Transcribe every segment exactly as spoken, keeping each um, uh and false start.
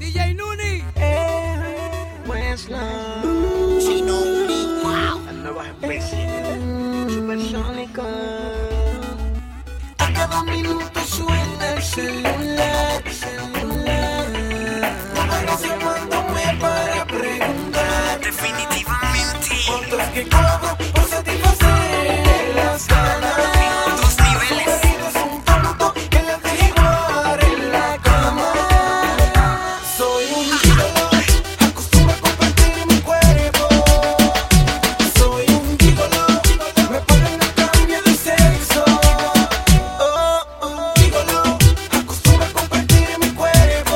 D J Nuni. Eh, pues la Chino Uni, wow. las nuevas especies. Supersónico. A cada minuto suena el celular, celular. Ahora se mandándome para preguntar. Definitivamente. Otros que cobro por satisfacer las ganas. Dos niveles. Es un tonto que le dejo jugar en la cama. Soy un gigolo, acostumbro a compartir mi cuerpo. Soy un gigolo, me pagan a cambio de sexo. Oh, oh, gigolo, acostumbro a compartir mi cuerpo.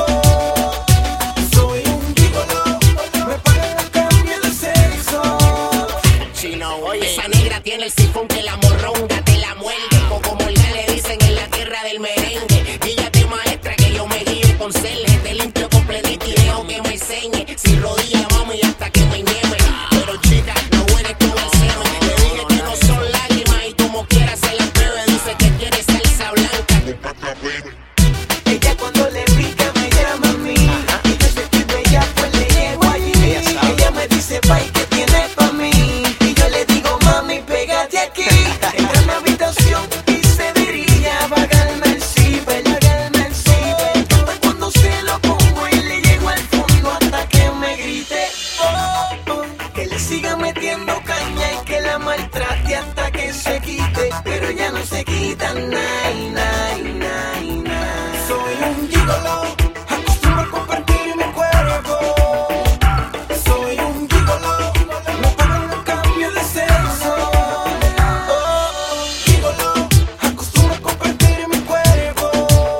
Soy un gigolo, me pagan a cambio de sexo. Chino, oye, esa negra tiene el sifón que la morronga te la muerde. Coco Morgan le dicen en la tierra del merengue. Y ella te maestra que yo me guío con serle. Te limpio completito y dejo que me enseñe. Sin rodilla, mami, hasta que me nieve. Pero chica, no hueles con el semen. Le dije que no son lágrimas y como quiera se las bebe. Dice que quiere salsa blanca. Ella cuando le pica me llama a mí. Y yo sé que bella pues le llego allí. Ella me dice, bye, ¿qué tienes pa' mí? Y yo le digo, mami, pégate aquí. Entra en la habitación y se dirige a pagarme el zipper, pagarme el zipper. Hasta cuando se lo pongo y le llego al fondo hasta que me grite, oh, oh. Que le siga metiendo caña y que la maltrate hasta que se quite. Pero ya no se quita, nay, nay, nay, nay. Soy un gigolo, acostumbro a compartir mi cuerpo. Soy un gigolo, me pagan a cambio de sexo. Oh, oh, gigolo, acostumbro a compartir mi cuerpo.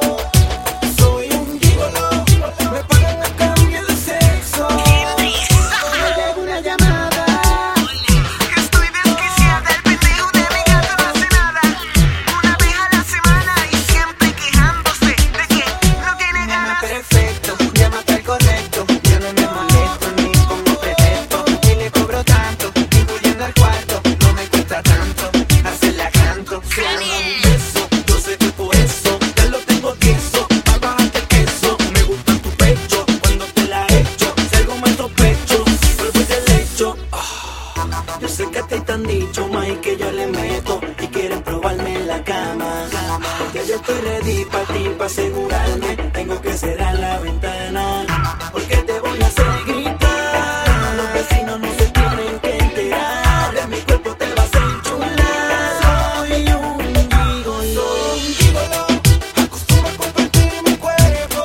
Soy un gigolo, me pagan a cambio de sexo. Me llega una llamada. Estoy desquiciada, el pendejo de mi gato no hace nada. Una vez a la semana y siempre quejándose de que no tiene Llama ganas. perfecto, llámate al correcto. Yo no me molesto ni pongo pretexto. Ni le cobro tanto, incluyendo al cuarto. No me cuesta tanto, hacerla canto. Se dan un beso, yo sé que por eso ya lo tengo tieso. Pa' bajarte el queso, me gusta tu pecho. Cuando te la echo, si algo me sospecho, vuelvo y te le echo. Ah, yo sé que a ti te han dicho, más que yo le meto. Y quieren probarme en la cama. Porque yo estoy ready pa' ti, pa' asegurarme. Tengo que cerrar la ventana. Porque te voy a hacer gritar. Los vecinos no se tienen que enterar. De mi cuerpo te vas a enchular. Soy un gigolo. Soy un gigolo. Acostumbro a compartir mi cuerpo.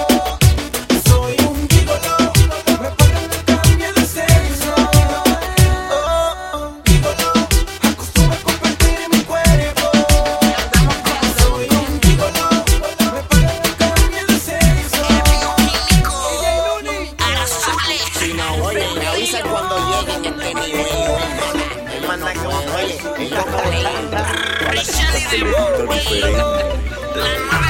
Soy un gigolo. Me pagan a cambio de sexo. Oh, oh, gigolo. Acostumbro a compartir mi cuerpo. Soy un gigolo. Me pagan a cambio de sexo. Chino, oye, me avisan cuando lleguen este nivel. Él manda como oye, él no está leyendo. Diferente.